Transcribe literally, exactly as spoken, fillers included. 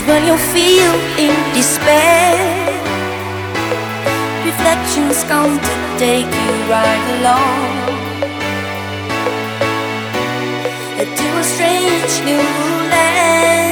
when you feel in despair. Reflections come to take you right along to a strange new land.